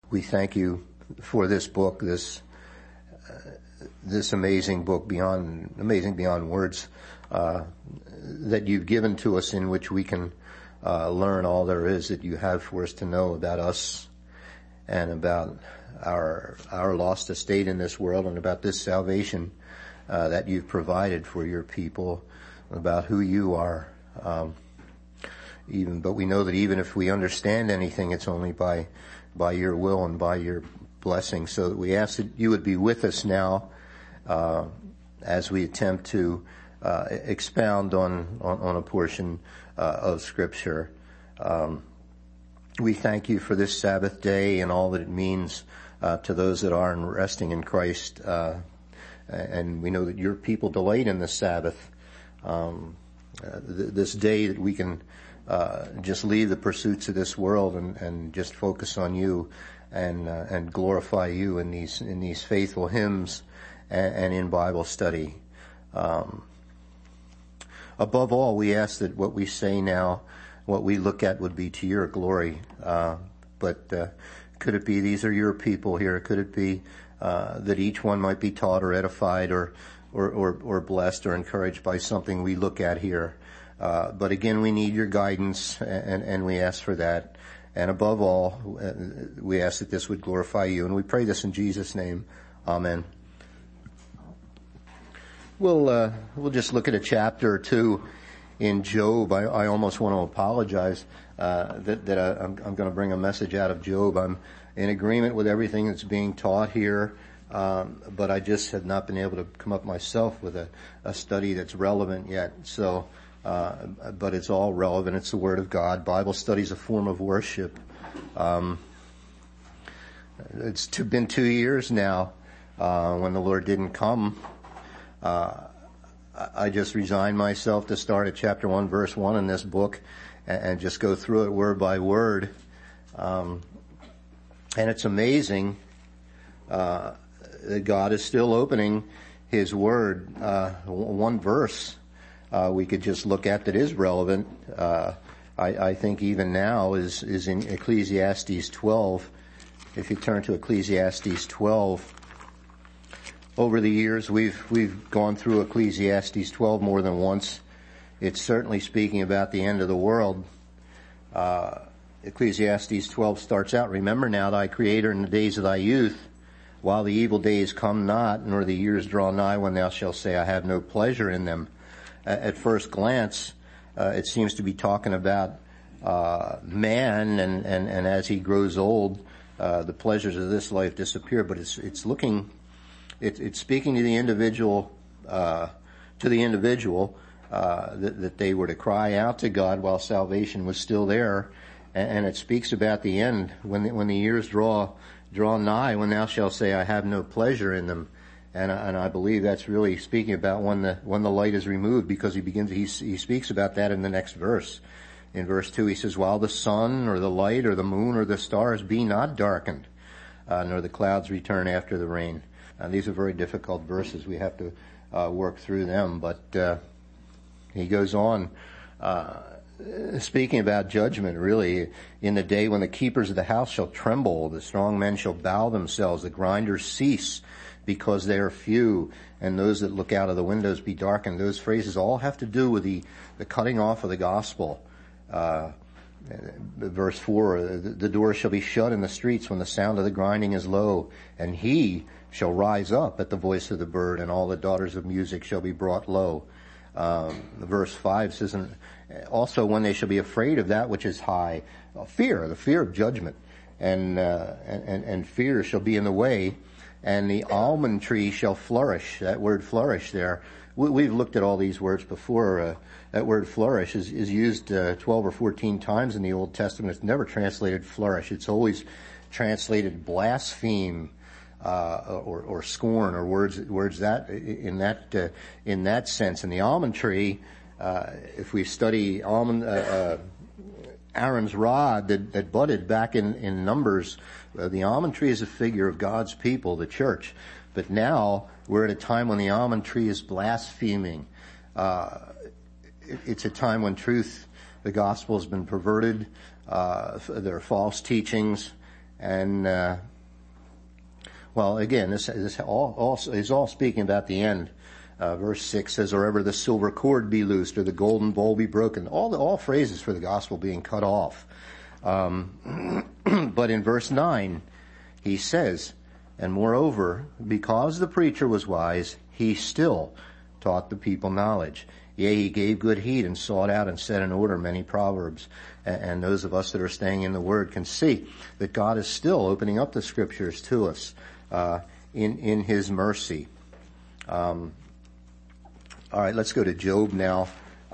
We thank you for this book, this amazing book, amazing beyond words, that you've given to us, in which we can learn all there is that you have for us to know about us and about our lost estate in this world, and about this salvation that you've provided for your people, about who you are. But we know that even if we understand anything, it's only by your will and by your blessing. So we ask that you would be with us now as we attempt to expound on a portion of Scripture. We thank you for this Sabbath day and all that it means to those that are resting in Christ. And we know that your people delight in the Sabbath, this day that we can just leave the pursuits of this world and just focus on you and glorify you in these faithful hymns and in Bible study. Above all, we ask that what we say now, what we look at, would be to your glory. But could it be these are your people here? Could it be that each one might be taught or edified or blessed or encouraged by something we look at here? But again, we need your guidance, and we ask for that. And above all, we ask that this would glorify you. And we pray this in Jesus' name. Amen. We'll just look at a chapter or two in Job. I almost want to apologize that I'm going to bring a message out of Job. I'm in agreement with everything that's being taught here, but I just have not been able to come up myself with a study that's relevant yet. So, but it's all relevant. It's the Word of God. Bible study is a form of worship. It's been 2 years now when the Lord didn't come. I just resigned myself to start at chapter 1, verse 1 in this book and just go through it word by word. And it's amazing that God is still opening His Word. One verse we could just look at that is relevant, I think even now, is in Ecclesiastes 12. If you turn to Ecclesiastes 12, over the years we've gone through Ecclesiastes 12 more than once. It's certainly speaking about the end of the world. Ecclesiastes 12 starts out, "Remember now thy Creator in the days of thy youth, while the evil days come not, nor the years draw nigh, when thou shalt say, I have no pleasure in them." At first glance, it seems to be talking about man, and as he grows old, the pleasures of this life disappear. But it's speaking to the individual, that they were to cry out to God while salvation was still there, and it speaks about the end when the years draw nigh, when thou shalt say, I have no pleasure in them. And I believe that's really speaking about when the light is removed, because he speaks about that in the next verse. In verse 2 he says, "While the sun or the light or the moon or the stars be not darkened, nor the clouds return after the rain." These are very difficult verses. We have to work through them. But he goes on speaking about judgment, really. "In the day when the keepers of the house shall tremble, the strong men shall bow themselves, the grinders cease, because they are few, and those that look out of the windows be darkened." Those phrases all have to do with the cutting off of the gospel. Verse 4, "The doors shall be shut in the streets when the sound of the grinding is low, and he shall rise up at the voice of the bird, and all the daughters of music shall be brought low." Verse 5 says, "And also when they shall be afraid of that which is high," the fear of judgment, and fear shall be in the way, "and the almond tree shall flourish." That word flourish there, we've looked at all these words before. That word flourish is used 12 or 14 times in the Old Testament. It's never translated flourish. It's always translated blaspheme, or scorn, or words that in that sense. And the almond tree, if we study Aaron's rod that budded back in Numbers, the almond tree is a figure of God's people, the church. But now we're at a time when the almond tree is blaspheming. It's a time when the gospel has been perverted. There are false teachings, And, well, again, this is all speaking about the end. Verse 6 says, or ever the silver cord be loosed, or the golden bowl be broken. All phrases for the gospel being cut off. But in verse 9, he says, and moreover, because the preacher was wise, he still taught the people knowledge. Yea, he gave good heed and sought out and set in order many proverbs. And those of us that are staying in the Word can see that God is still opening up the Scriptures to us in His mercy. All right, let's go to Job now.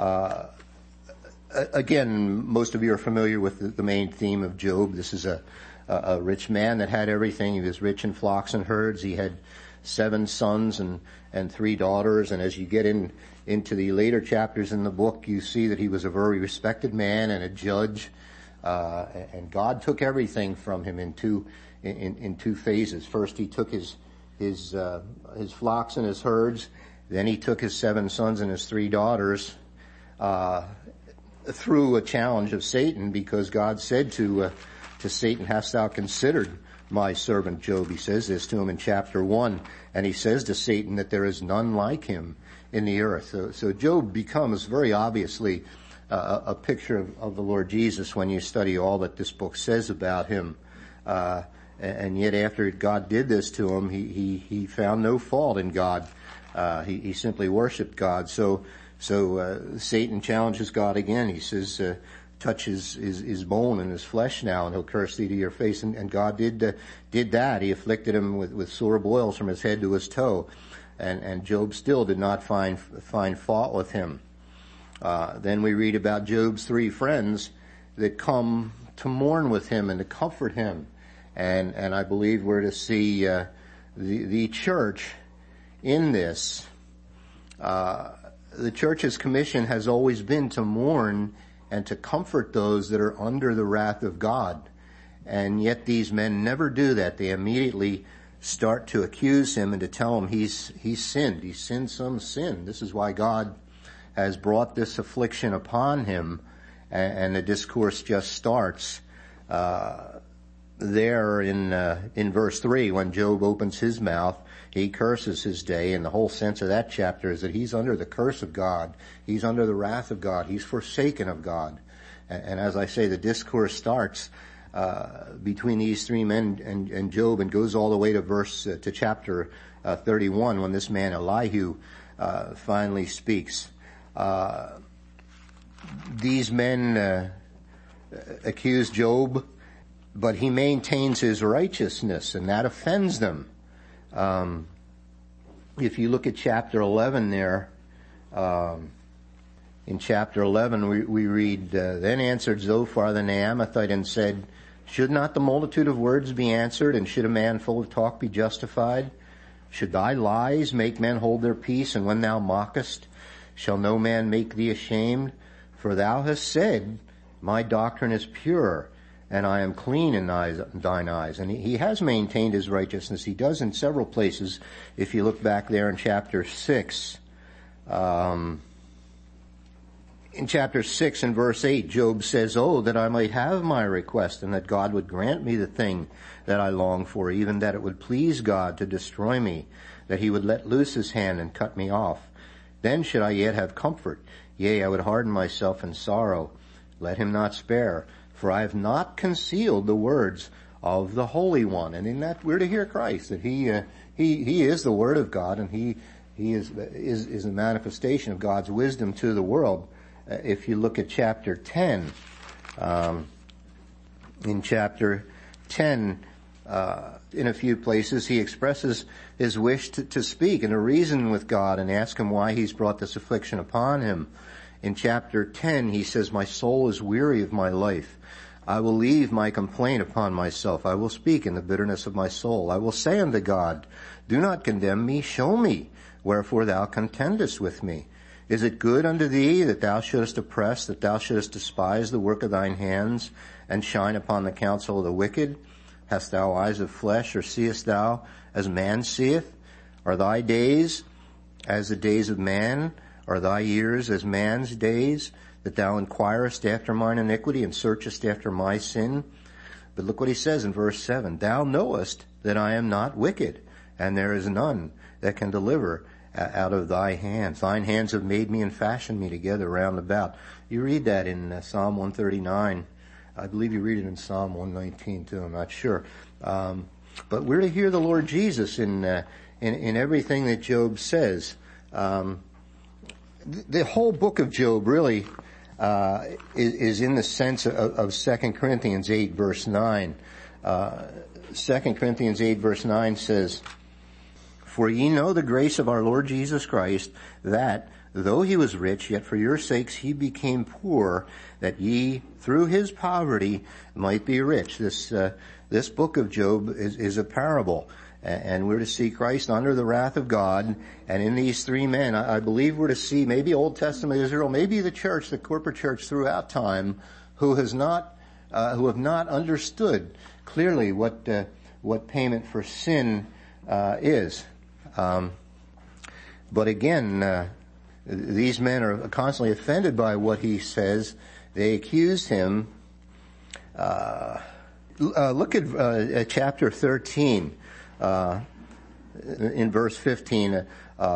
Again, most of you are familiar with the main theme of Job. This is a rich man that had everything. He was rich in flocks and herds. He had 7 sons and 3 daughters. And as you get into the later chapters in the book, you see that he was a very respected man and a judge. And God took everything from him in two phases. First, he took his flocks and his herds. Then he took his 7 sons and his 3 daughters, through a challenge of Satan, because God said to Satan, hast thou considered my servant Job? He says this to him in chapter 1, and he says to Satan that there is none like him in the earth. So Job becomes very obviously a picture of the Lord Jesus when you study all that this book says about him. And yet after God did this to him, he found no fault in God. He simply worshiped God. So Satan challenges God again. He says, touch his bone and his flesh now, and he'll curse thee to your face. And God did that. He afflicted him with sore boils from his head to his toe. And Job still did not find fault with him. Then we read about Job's 3 friends that come to mourn with him and to comfort him. And I believe we're to see the church in this. The church's commission has always been to mourn and to comfort those that are under the wrath of God. And yet these men never do that. They immediately start to accuse him and to tell him he's sinned. He's sinned some sin. This is why God has brought this affliction upon him. And the discourse just starts there in verse 3, when Job opens his mouth. He curses his day, and the whole sense of that chapter is that he's under the curse of God. He's under the wrath of God. He's forsaken of God. And as I say, the discourse starts between these 3 men and Job, and goes all the way to chapter 31, when this man Elihu finally speaks. These men accuse Job, but he maintains his righteousness, and that offends them. If you look at chapter 11 there, in chapter 11 we read, then answered Zophar the Naamathite and said, should not the multitude of words be answered, and should a man full of talk be justified? Should thy lies make men hold their peace, and when thou mockest, shall no man make thee ashamed? For thou hast said, my doctrine is pure, and I am clean in thine eyes. And he has maintained his righteousness. He does in several places. If you look back there in chapter 6, in chapter 6 and verse 8, Job says, oh, that I might have my request, and that God would grant me the thing that I long for, even that it would please God to destroy me, that he would let loose his hand and cut me off. Then should I yet have comfort. Yea, I would harden myself in sorrow. Let him not spare. For I have not concealed the words of the Holy One. And in that we're to hear Christ, that he is the Word of God, and he is a manifestation of God's wisdom to the world. If you look at chapter 10, in chapter 10, in a few places, he expresses his wish to speak and to reason with God and ask him why he's brought this affliction upon him. In chapter 10, he says, my soul is weary of my life. I will leave my complaint upon myself. I will speak in the bitterness of my soul. I will say unto God, do not condemn me, show me wherefore thou contendest with me. Is it good unto thee that thou shouldest oppress, that thou shouldest despise the work of thine hands, and shine upon the counsel of the wicked? Hast thou eyes of flesh, or seest thou as man seeth? Are thy days as the days of man? Are thy years as man's days? That thou inquirest after mine iniquity, and searchest after my sin? But look what he says in verse 7. Thou knowest that I am not wicked, and there is none that can deliver out of thy hands. Thine hands have made me and fashioned me together round about. You read that in Psalm 139. I believe you read it in Psalm 119 too, I'm not sure. But we're to hear the Lord Jesus in everything that Job says. The whole book of Job really is in the sense of 2 Corinthians 8 verse 9. 2 Corinthians 8 verse 9 says, For ye know the grace of our Lord Jesus Christ, that, though he was rich, yet for your sakes he became poor, that ye, through his poverty, might be rich. This book of Job is a parable. And we're to see Christ under the wrath of God. And in these three men, I believe we're to see maybe Old Testament Israel, maybe the church, the corporate church throughout time, who have not understood clearly what payment for sin is. But again, these men are constantly offended by what he says. They accused him. Look at chapter 13. In verse 15,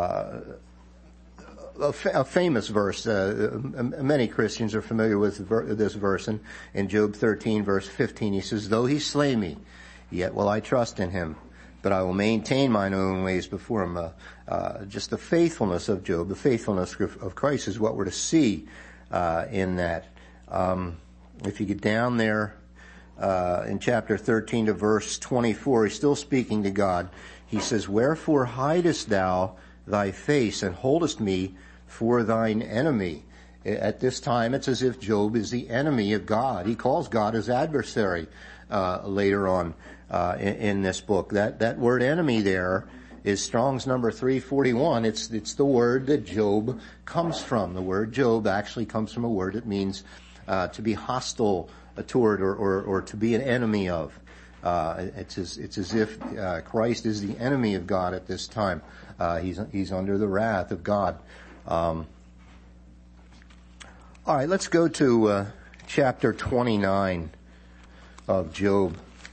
a famous verse. Many Christians are familiar with this verse. In Job 13, verse 15, he says, Though he slay me, yet will I trust in him, but I will maintain mine own ways before him. Just the faithfulness of Job, the faithfulness of Christ is what we're to see in that. If you get down there, in chapter 13 to verse 24, he's still speaking to God. He says, Wherefore hidest thou thy face and holdest me for thine enemy? At this time, it's as if Job is the enemy of God. He calls God his adversary later on in this book. That word enemy there is Strong's number 341. It's the word that Job comes from. The word Job actually comes from a word that means to be hostile toward or to be an enemy of. It's as if Christ is the enemy of God at this time. He's under the wrath of God. All right, let's go to chapter 29 of Job.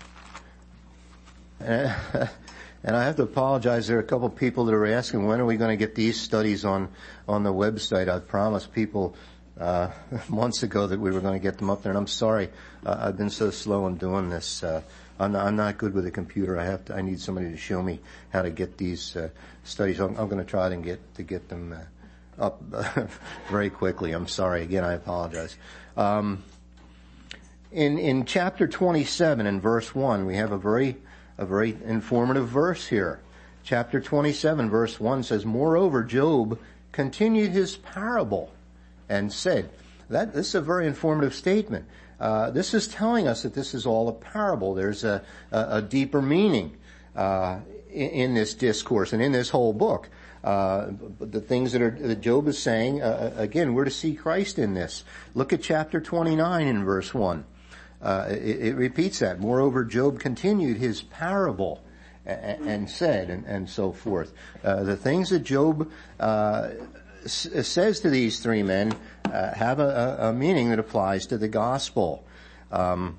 And I have to apologize. There are a couple of people that are asking, when are we going to get these studies on the website? I promised people months ago that we were going to get them up there, and I'm sorry. I've been so slow in doing this. I'm not good with a computer. I need somebody to show me how to get these studies. I'm going to try to get them up very quickly. I'm sorry. Again, I apologize. In chapter 27 and verse 1, we have a very informative verse here. Chapter 27 verse 1 says, Moreover, Job continued his parable and said, this is a very informative statement. This is telling us that this is all a parable. There's a deeper meaning in this discourse and in this whole book. The things that Job is saying, again, we're to see Christ in this. Look at chapter 29 in verse 1. It repeats that. Moreover, Job continued his parable and said, and so forth. The things that Job says to these three men have a meaning that applies to the gospel. We'll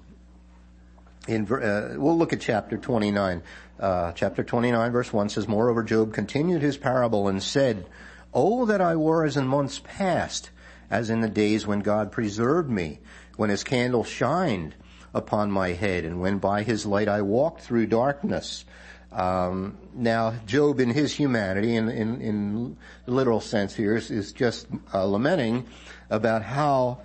look at chapter 29. Chapter 29 verse 1 says, Moreover, Job continued his parable and said, Oh, that I were as in months past, as in the days when God preserved me, when his candle shined upon my head, and when by his light I walked through darkness. Now, Job in his humanity, in the literal sense here, is just lamenting about how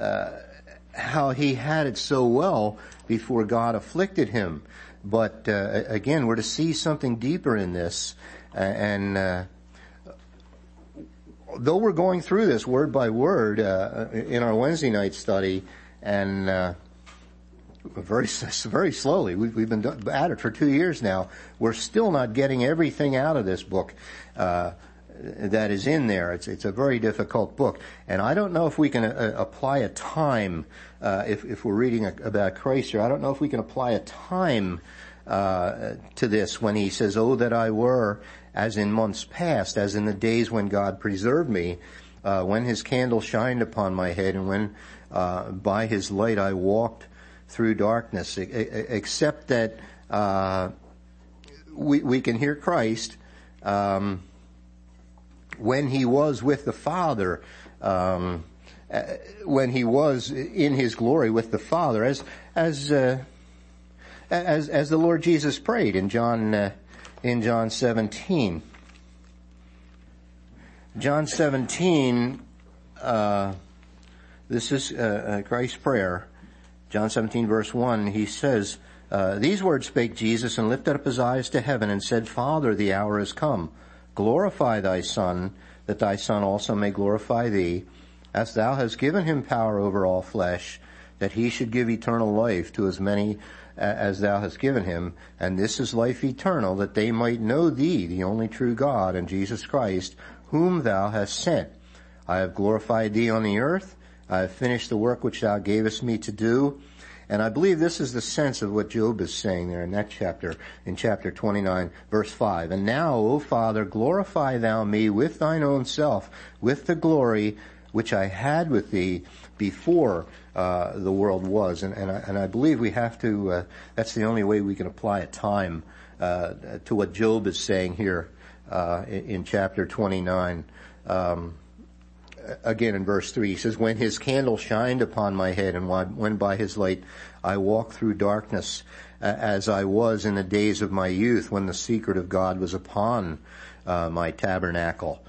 he had it so well before God afflicted him. But again, we're to see something deeper in this, and though we're going through this word by word in our Wednesday night study, and very slowly. We've been at it for 2 years now. We're still not getting everything out of this book that is in there. It's a very difficult book, and I don't know if we can apply a time if we're reading about Christ here. I don't know if we can apply a time to this when he says, "Oh, that I were as in months past, as in the days when God preserved me, when his candle shined upon my head, and when by his light I walked through darkness, except that we can hear Christ when he was with the Father, when he was in his glory with the Father, as the Lord Jesus prayed in John 17. John 17, this is Christ's prayer. John 17 verse 1, he says, these words spake Jesus, and lifted up his eyes to heaven, and said, Father, the hour is come. Glorify thy Son, that thy Son also may glorify thee, as thou hast given him power over all flesh, that he should give eternal life to as many as thou hast given him. And this is life eternal, that they might know thee, the only true God, and Jesus Christ, whom thou hast sent. I have glorified thee on the earth. I have finished the work which thou gavest me to do. And I believe this is the sense of what Job is saying there in that chapter, in chapter 29, verse 5. And now, O Father, glorify thou me with thine own self, with the glory which I had with thee before the world was. And I believe we have to, that's the only way we can apply a time to what Job is saying here in chapter 29. Again in verse 3, he says, when his candle shined upon my head, and when by his light I walked through darkness, as I was in the days of my youth, when the secret of God was upon my tabernacle.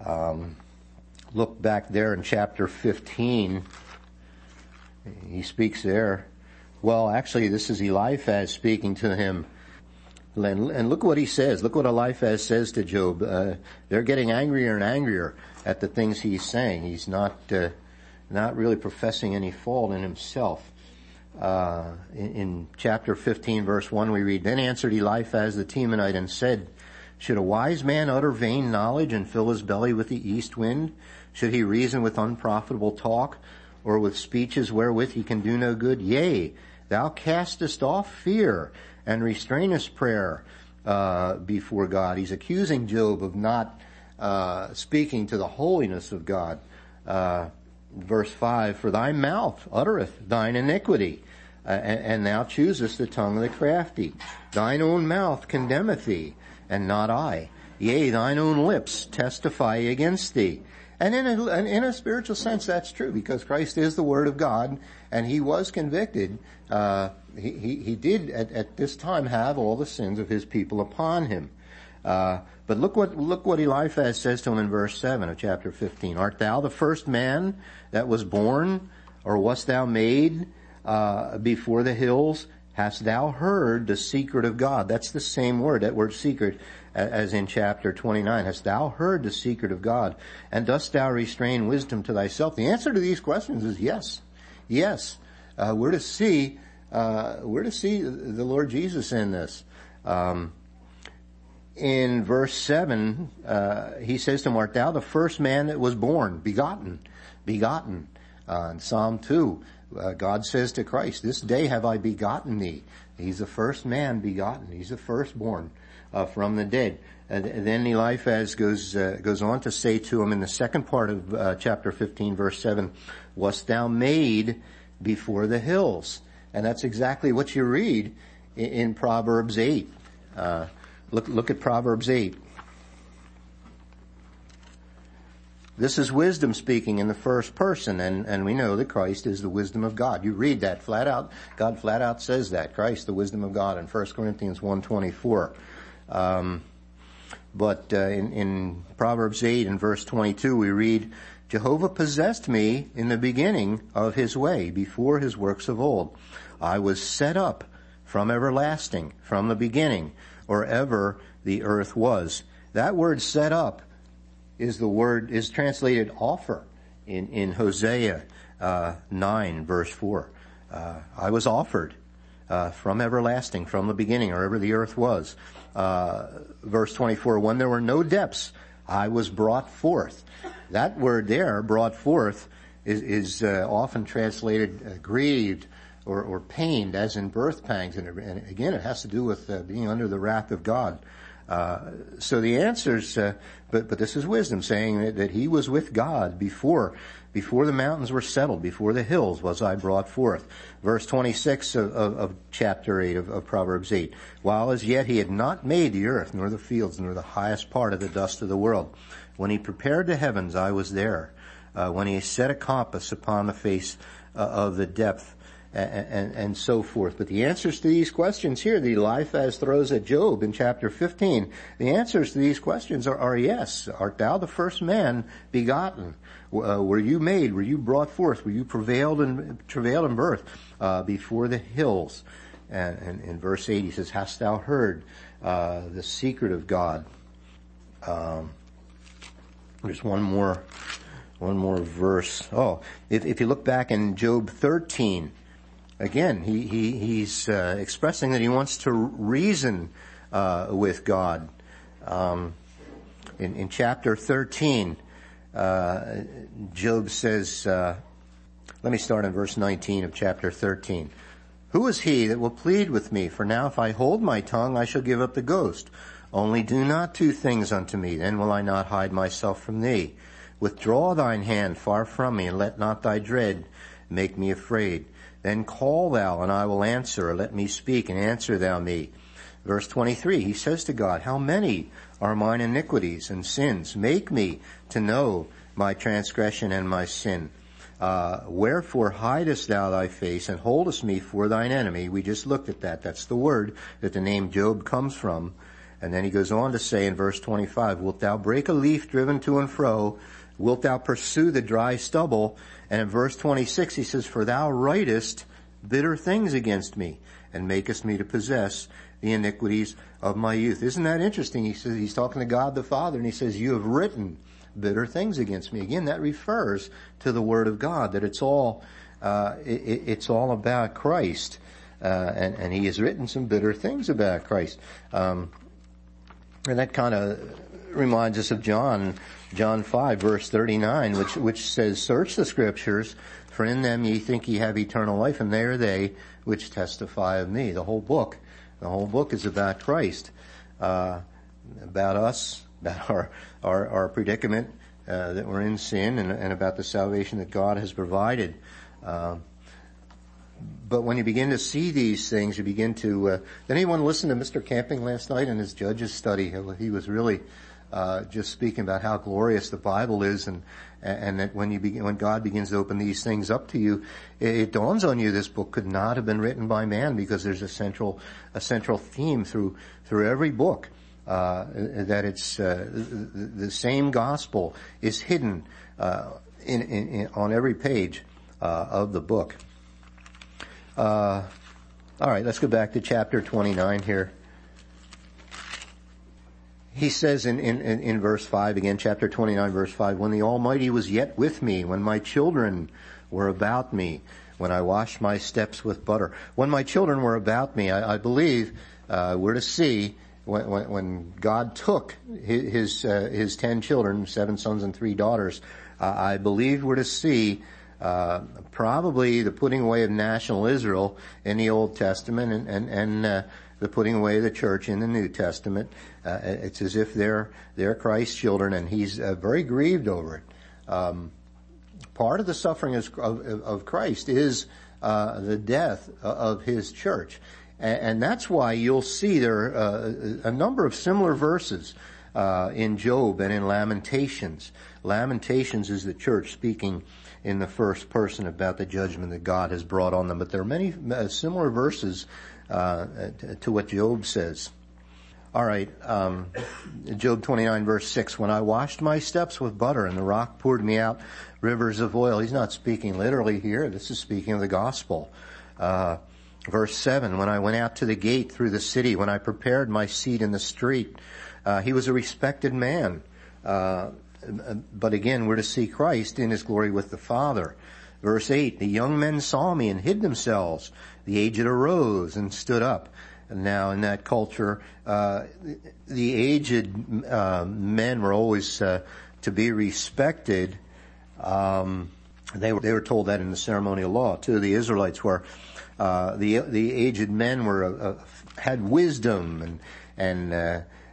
Look back there in chapter 15. He speaks there. Well, actually, this is Eliphaz speaking to him. And look what he says. Look what Eliphaz says to Job. They're getting angrier and angrier at the things he's saying. He's not really professing any fault in himself. In chapter 15, verse 1, we read, Then answered Eliphaz the Temanite and said, Should a wise man utter vain knowledge and fill his belly with the east wind? Should he reason with unprofitable talk, or with speeches wherewith he can do no good? Yea, thou castest off fear, and restrainest prayer before God. He's accusing Job of not speaking to the holiness of God. Verse 5, For thy mouth uttereth thine iniquity, and thou choosest the tongue of the crafty. Thine own mouth condemneth thee, and not I. Yea, thine own lips testify against thee. And in a spiritual sense, that's true, because Christ is the Word of God, and he was convicted. He did at this time have all the sins of his people upon him. But look what Eliphaz says to him in verse 7 of chapter 15. Art thou the first man that was born, or wast thou made before the hills? Hast thou heard the secret of God? That's the same word, that word secret, as in chapter 29. Hast thou heard the secret of God? And dost thou restrain wisdom to thyself? The answer to these questions is yes. Yes. We're to see the Lord Jesus in this. In verse 7, he says to him, Art thou the first man that was born, begotten? In Psalm 2, God says to Christ, This day have I begotten thee. He's the first man begotten. He's the firstborn from the dead. And then Eliphaz goes on to say to him in the second part of chapter 15, verse 7, Wast thou made before the hills? And that's exactly what you read in Proverbs 8. Look at Proverbs 8. This is wisdom speaking in the first person, and we know that Christ is the wisdom of God. You read that flat out. God flat out says that. Christ, the wisdom of God, in 1 Corinthians 1:24. But in Proverbs 8 and verse 22, we read, Jehovah possessed me in the beginning of his way, before his works of old. I was set up from everlasting, from the beginning, or ever the earth was. That word set up is translated offer in Hosea 9 verse 4. I was offered from everlasting, from the beginning, or ever the earth was. Verse 24, when there were no depths, I was brought forth. That word there, brought forth, is often translated grieved or pained, as in birth pangs. And again, it has to do with being under the wrath of God. So the answers, but this is wisdom saying that he was with God before the mountains were settled, before the hills was I brought forth. Verse 26 of chapter 8 of Proverbs 8. While as yet he had not made the earth, nor the fields, nor the highest part of the dust of the world. When he prepared the heavens, I was there. When he set a compass upon the face of the depth, and so forth. But the answers to these questions here, the Eliphaz throws at Job in chapter 15, the answers to these questions are yes. Art thou the first man begotten? Were you made? Were you brought forth? Were you travailed in birth before the hills? And in verse 8 he says, hast thou heard the secret of God? There's one more verse. If you look back in Job 13, again, he's expressing that he wants to reason with God. In chapter 13, Job says, let me start in verse 19 of chapter 13. Who is he that will plead with me? For now if I hold my tongue, I shall give up the ghost. Only do not two things unto me, then will I not hide myself from thee. Withdraw thine hand far from me, and let not thy dread make me afraid. Then call thou, and I will answer, or let me speak, and answer thou me. Verse 23, he says to God, how many are mine iniquities and sins? Make me to know my transgression and my sin. Wherefore hidest thou thy face, and holdest me for thine enemy? We just looked at that. That's the word that the name Job comes from. And then he goes on to say in verse 25, wilt thou break a leaf driven to and fro? Wilt thou pursue the dry stubble? And in verse 26 he says, for thou writest bitter things against me, and makest me to possess the iniquities of my youth. Isn't that interesting? He says, he's talking to God the Father, and he says, you have written bitter things against me. Again, that refers to the Word of God, that it's all about Christ. And he has written some bitter things about Christ. And that kind of reminds us of John 5 verse 39, which says, search the scriptures, for in them ye think ye have eternal life, and they are they which testify of me. The whole book is about Christ, about us, about our predicament, that we're in sin, and about the salvation that God has provided. But when you begin to see these things, you begin to, did anyone listen to Mr. Camping last night in his Judges study? He was really, just speaking about how glorious the Bible is, and that when God begins to open these things up to you, it dawns on you this book could not have been written by man, because there's a central theme through every book, that it's, the same gospel is hidden, on every page, of the book. All right, let's go back to chapter 29 here. He says in verse 5 again, chapter 29 verse 5, when the Almighty was yet with me, when my children were about me, when I washed my steps with butter. When my children were about me, I believe, we're to see when God took his 10 children, 7 sons and 3 daughters, I believe we're to see probably the putting away of national Israel in the Old Testament and the putting away of the church in the New Testament. It's as if they're Christ's children, and he's very grieved over it. Part of the suffering of Christ is the death of his church. And that's why you'll see there are a number of similar verses in Job and in Lamentations. Lamentations is the church speaking in the first person about the judgment that God has brought on them. But there are many similar verses to what Job says. All right, Job 29 verse 6, when I washed my steps with butter and the rock poured me out rivers of oil. He's not speaking literally here. This is speaking of the gospel. Verse 7, when I went out to the gate through the city, when I prepared my seat in the street, he was a respected man. But again, we're to see Christ in his glory with the Father. Verse 8, the young men saw me and hid themselves. The aged arose and stood up. And now in that culture, the aged men were always to be respected. They were told that in the ceremonial law too. The Israelites were the aged men were had wisdom and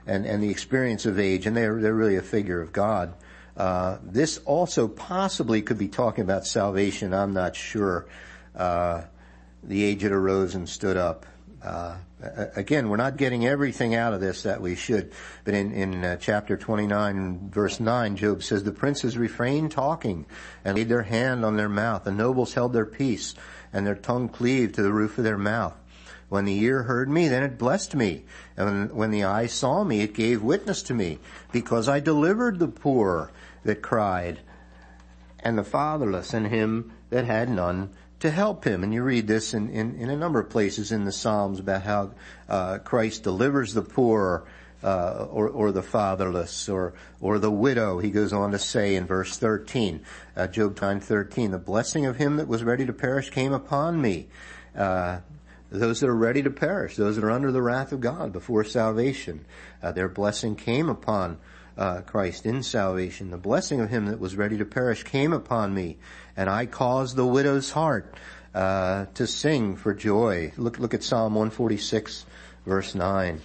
and the experience of age, and they're really a figure of God. This also possibly could be talking about salvation. I'm not sure. The aged arose and stood up. Again, we're not getting everything out of this that we should. But in chapter 29, verse 9, Job says, the princes refrained talking and laid their hand on their mouth. The nobles held their peace, and their tongue cleaved to the roof of their mouth. When the ear heard me, then it blessed me. And when the eye saw me, it gave witness to me, because I delivered the poor that cried, and the fatherless, and him that had none to help him. And you read this in a number of places in the Psalms about how Christ delivers the poor, or the fatherless, or the widow. He goes on to say in verse 13, Job 9:13, the blessing of him that was ready to perish came upon me. Those that are ready to perish, those that are under the wrath of God before salvation, their blessing came upon Christ in salvation. The blessing of him that was ready to perish came upon me, and I caused the widow's heart to sing for joy. Look at Psalm 146, verse 9.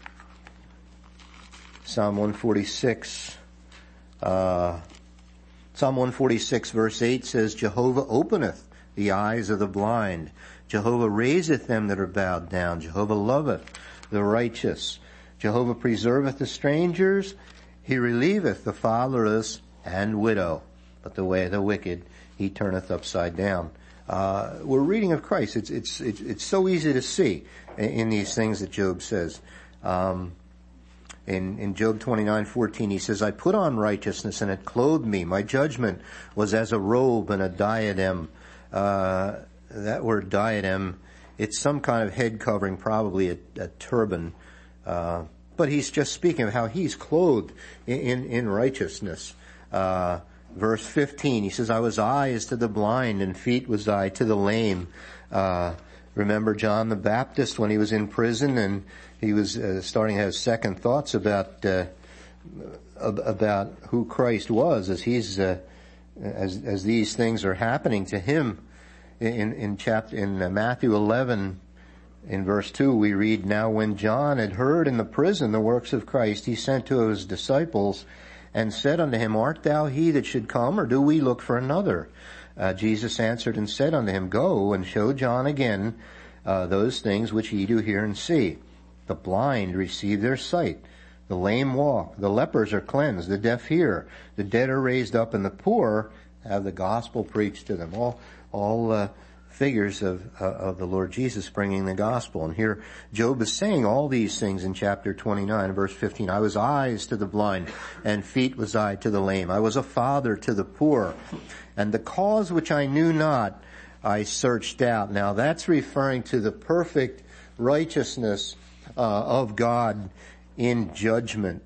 Psalm 146, verse 8 says, Jehovah openeth the eyes of the blind. Jehovah raiseth them that are bowed down. Jehovah loveth the righteous. Jehovah preserveth the strangers. He relieveth the fatherless and widow. But the way of the wicked he turneth upside down. We're reading of Christ. It's so easy to see in these things that Job says. In Job 29:14 he says, I put on righteousness and it clothed me. My judgment was as a robe and a diadem. That word diadem, it's some kind of head covering, probably a turban. But he's just speaking of how he's clothed in righteousness. Verse 15, he says, I was eyes to the blind and feet was I to the lame. Remember John the Baptist when he was in prison and he was starting to have second thoughts about who Christ was as he's as these things are happening to him. In Matthew 11, in verse 2, we read, Now when John had heard in the prison the works of Christ, he sent to his disciples and said unto him, Art thou he that should come, or do we look for another? Jesus answered and said unto him, Go and show John again those things which ye do hear and see. The blind receive their sight, the lame walk, the lepers are cleansed, the deaf hear, the dead are raised up, and the poor have the gospel preached to them. All figures of the Lord Jesus bringing the gospel. And here Job is saying all these things in chapter 29, verse 15. I was eyes to the blind, and feet was I to the lame. I was a father to the poor, and the cause which I knew not, I searched out. Now that's referring to the perfect righteousness of God in judgment,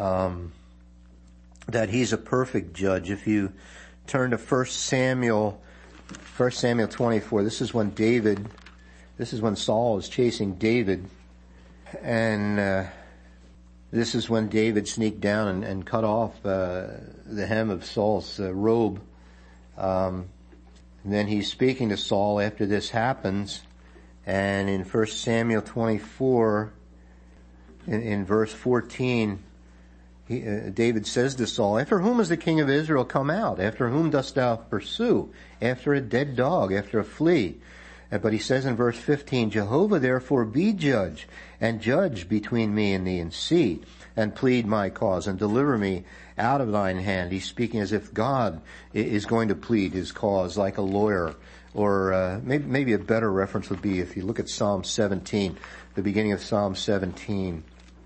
that he's a perfect judge. If you turn to 1 Samuel 24, this is when Saul is chasing David, and this is when David sneaked down and cut off the hem of Saul's robe. And then he's speaking to Saul after this happens, and in 1 Samuel 24, in verse 14, David says to Saul, After whom is the king of Israel come out? After whom dost thou pursue? After a dead dog, after a flea. But he says in verse 15, Jehovah therefore be judge, and judge between me and thee, and see, and plead my cause, and deliver me out of thine hand. He's speaking as if God is going to plead his cause like a lawyer. Or maybe a better reference would be if you look at Psalm 17, the beginning of Psalm 17.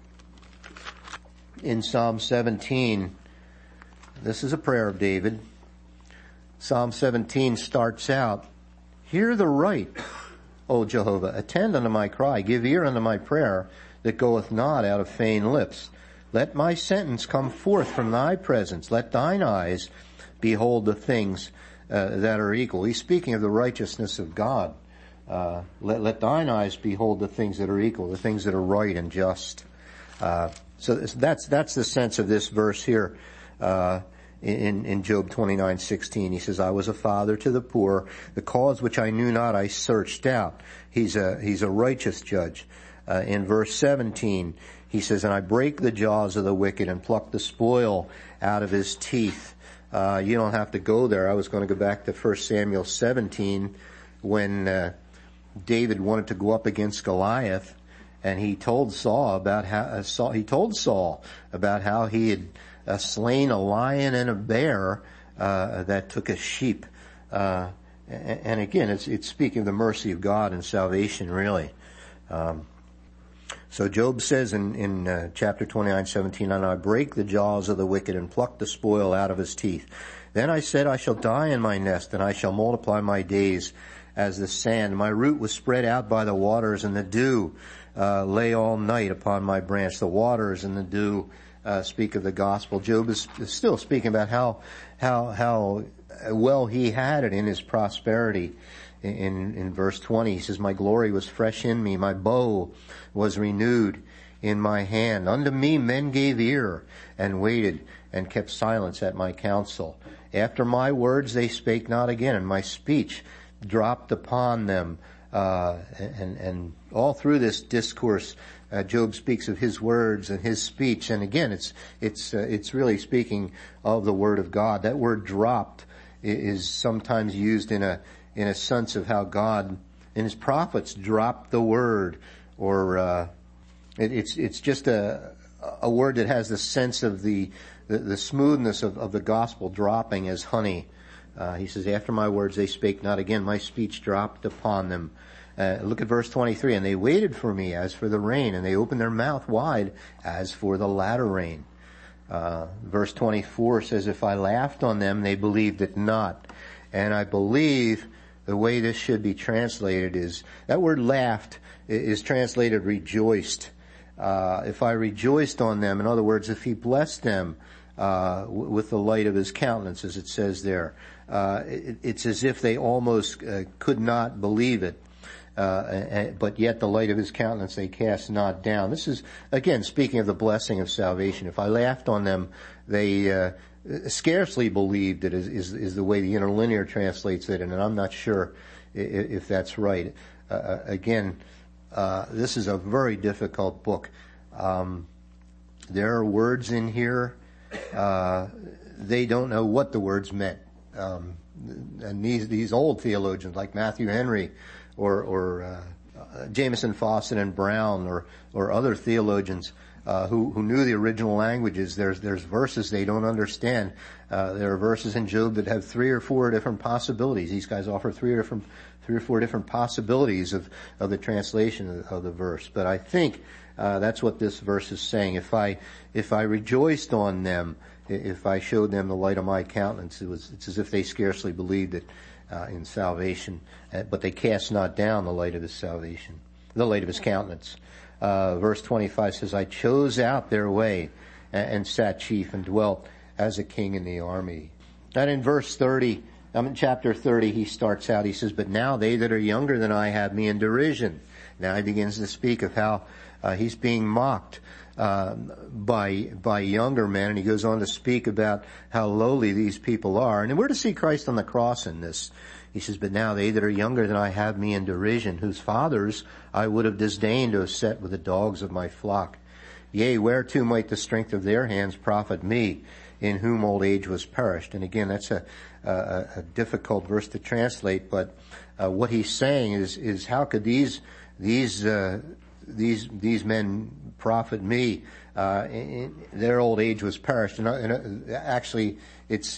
In Psalm 17, this is a prayer of David. Psalm 17 starts out, Hear the right, O Jehovah, attend unto my cry, give ear unto my prayer that goeth not out of feigned lips. Let my sentence come forth from thy presence. Let thine eyes behold the things that are equal. He's speaking of the righteousness of God. Let thine eyes behold the things that are equal, the things that are right and just. So that's the sense of this verse here, in Job 29:16. He says, I was a father to the poor. The cause which I knew not, I searched out. He's a righteous judge. In verse 17, He says, and I break the jaws of the wicked and pluck the spoil out of his teeth. You don't have to go there. I was going to go back to 1 Samuel 17 when David wanted to go up against Goliath, and he told Saul about how he had slain a lion and a bear that took a sheep. And again, it's speaking of the mercy of God and salvation, really. So Job says in chapter 29:17, and I break the jaws of the wicked and pluck the spoil out of his teeth. Then I said, I shall die in my nest, and I shall multiply my days as the sand. My root was spread out by the waters, and the dew lay all night upon my branch. The waters and the dew speak of the gospel. Job is still speaking about how well he had it in his prosperity. In verse 20, he says, my glory was fresh in me, my bow was renewed in my hand. Unto me men gave ear and waited and kept silence at my counsel. After my words they spake not again, and my speech dropped upon them. And all through this discourse, Job speaks of his words and his speech. And again, it's really speaking of the word of God. That word dropped is sometimes used in a sense of how God and his prophets dropped the word, or it's just a word that has the sense of the smoothness of the gospel dropping as honey. He says, after my words they spake not again, my speech dropped upon them. Look at verse 23, and they waited for me as for the rain, and they opened their mouth wide as for the latter rain. Verse 24 says, if I laughed on them, they believed it not. And I believe the way this should be translated is, that word laughed is translated rejoiced. If I rejoiced on them, in other words, if he blessed them with the light of his countenance, as it says there, it's as if they almost could not believe it. But yet the light of his countenance they cast not down. This is, again, speaking of the blessing of salvation. If I laughed on them, they scarcely believed it, is the way the interlinear translates it, and I'm not sure if that's right. Again, this is a very difficult book. There are words in here, they don't know what the words meant. And these old theologians like Matthew Henry or Jameson, Fawcett, and Brown, or other theologians who knew the original languages, there's verses they don't understand. There are verses in Job that have 3 or 4 different possibilities. These guys offer 3 or 4 different possibilities of the translation of the verse. But I think that's what this verse is saying. If I rejoiced on them, if I showed them the light of my countenance, it's as if they scarcely believed it in salvation, but they cast not down the light of his salvation, the light of his countenance. Verse 25 says, I chose out their way and sat chief and dwelt as a king in the army. And in verse 30, in chapter 30, he starts out, he says, but now they that are younger than I have me in derision. Now he begins to speak of how he's being mocked by younger men, and he goes on to speak about how lowly these people are. And we're to see Christ on the cross in this. He says, but now they that are younger than I have me in derision, whose fathers I would have disdained to have set with the dogs of my flock. Yea, whereto might the strength of their hands profit me, in whom old age was perished? And again, that's a difficult verse to translate, but what he's saying is how could these men profit me? Their old age was perished, and actually, it's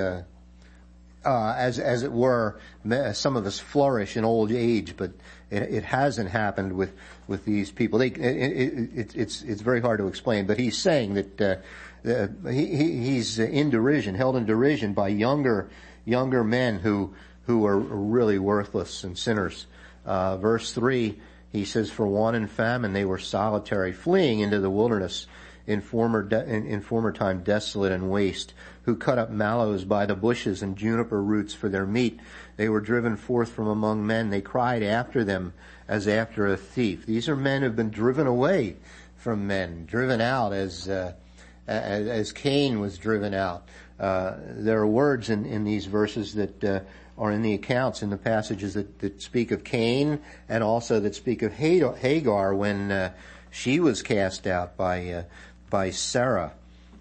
as it were, some of us flourish in old age, but it hasn't happened with these people. It's very hard to explain, but he's saying that he's in derision, held in derision by younger men who are really worthless and sinners. Verse 3, he says, for want and famine they were solitary, fleeing into the wilderness, in former time desolate and waste, who cut up mallows by the bushes and juniper roots for their meat. They were driven forth from among men. They cried after them as after a thief. These are men who've been driven away from men, driven out as Cain was driven out. There are words in these verses that are in the accounts, in the passages that speak of Cain, and also that speak of Hagar when She was cast out by Sarah.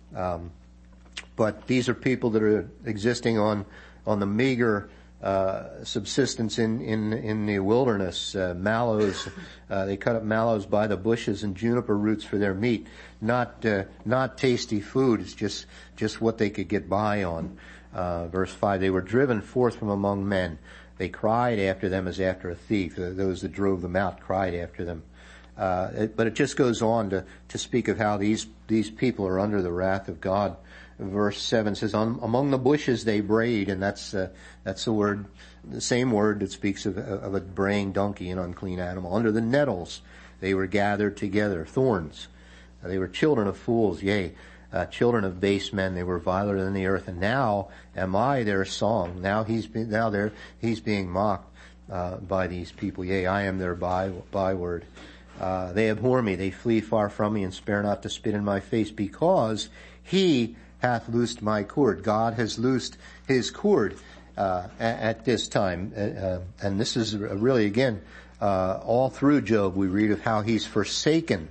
But these are people that are existing on the meager subsistence in the wilderness. Mallows, they cut up mallows by the bushes and juniper roots for their meat. Not tasty food. It's just what they could get by on. Verse 5, they were driven forth from among men. They cried after them as after a thief. Those that drove them out cried after them. But it just goes on to speak of how these people are under the wrath of God. Verse 7 says, among the bushes they brayed, and that's the word, the same word that speaks of a braying donkey, an unclean animal. Under the nettles they were gathered together, thorns. They were children of fools, yea, children of base men. They were viler than the earth. And now am I their song. Now he's being mocked by these people. Yea, I am their byword. They abhor me, they flee far from me, and spare not to spit in my face, because he hath loosed my cord. God has loosed his cord at this time. And this is really, again, all through Job we read of how he's forsaken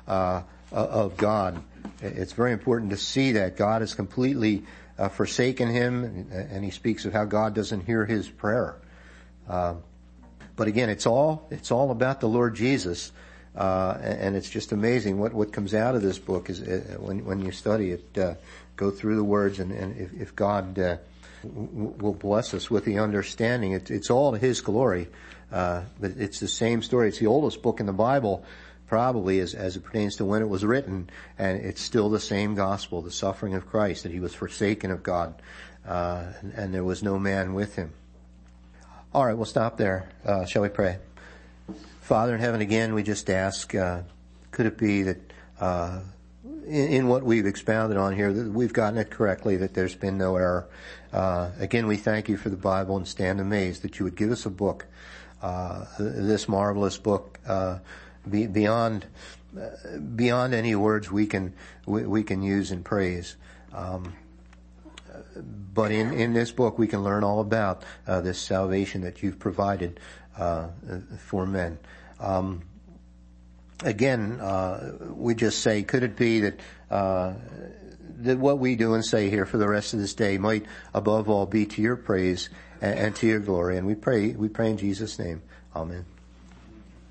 of God. It's very important to see that God has completely forsaken him, and he speaks of how God doesn't hear his prayer. But again, it's all about the Lord Jesus. And it's just amazing what comes out of this book is when you study it, go through the words, and if God will bless us with the understanding, it's all to his glory. But it's the same story. It's the oldest book in the Bible, probably as it pertains to when it was written, and it's still the same gospel, the suffering of Christ, that he was forsaken of God, and there was no man with him. All right, we'll stop there. Shall we pray? Father in heaven, again, we just ask, could it be that in what we've expounded on here, that we've gotten it correctly, that there's been no error? Again, we thank you for the Bible and stand amazed that you would give us a book, this marvelous book, beyond any words we can use in praise. But in this book we can learn all about this salvation that you've provided for men. Again, we just say, could it be that that what we do and say here for the rest of this day might above all be to your praise and to your glory? And we pray in Jesus' name. Amen.